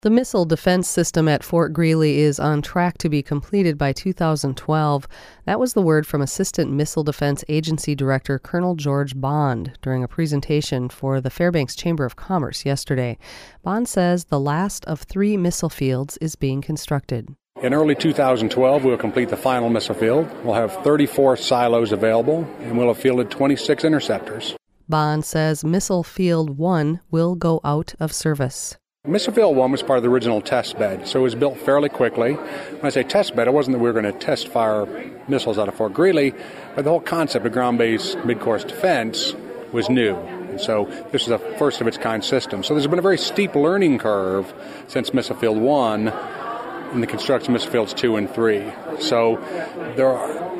The missile defense system at Fort Greely is on track to be completed by 2012. That was the word from Assistant Missile Defense Agency Director Colonel George Bond during a presentation for the Fairbanks Chamber of Commerce yesterday. Bond says the last of 3 missile fields is being constructed. In early 2012, we'll complete the final missile field. We'll have 34 silos available, and we'll have fielded 26 interceptors. Bond says Missile Field 1 will go out of service. Missile Field 1 was part of the original test bed, so it was built fairly quickly. When I say test bed, it wasn't that we were going to test fire missiles out of Fort Greely, but the whole concept of ground-based mid-course defense was new. And so this is a first-of-its-kind system. So there's been a very steep learning curve since Missile Field 1 in the construction of Missile Fields 2 and 3. So there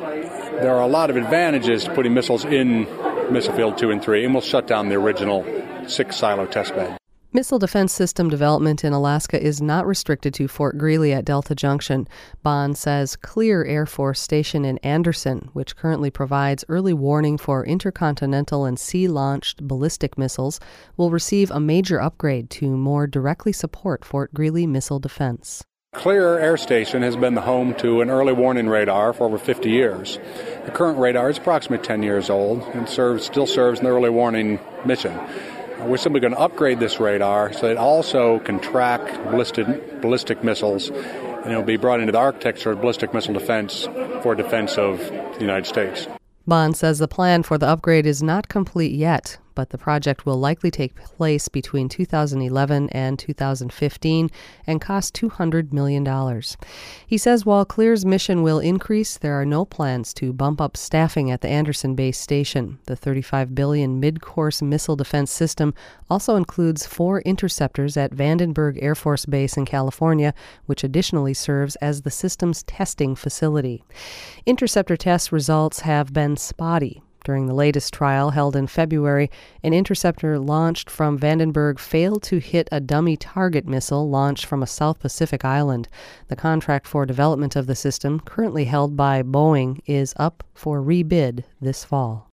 are a lot of advantages to putting missiles in Missile Field 2 and 3, and we'll shut down the original 6-silo test bed. Missile defense system development in Alaska is not restricted to Fort Greely at Delta Junction. Bond says Clear Air Force Station in Anderson, which currently provides early warning for intercontinental and sea-launched ballistic missiles, will receive a major upgrade to more directly support Fort Greely missile defense. Clear Air Station has been the home to an early warning radar for over 50 years. The current radar is approximately 10 years old and still serves an early warning mission. We're simply going to upgrade this radar so it also can track ballistic missiles, and it will be brought into the architecture of ballistic missile defense for defense of the United States. Bond says the plan for the upgrade is not complete yet, but the project will likely take place between 2011 and 2015 and cost $200 million. He says while Clear's mission will increase, there are no plans to bump up staffing at the Anderson Base Station. The $35 billion mid-course missile defense system also includes 4 interceptors at Vandenberg Air Force Base in California, which additionally serves as the system's testing facility. Interceptor test results have been spotty. During the latest trial held in February, an interceptor launched from Vandenberg failed to hit a dummy target missile launched from a South Pacific island. The contract for development of the system, currently held by Boeing, is up for rebid this fall.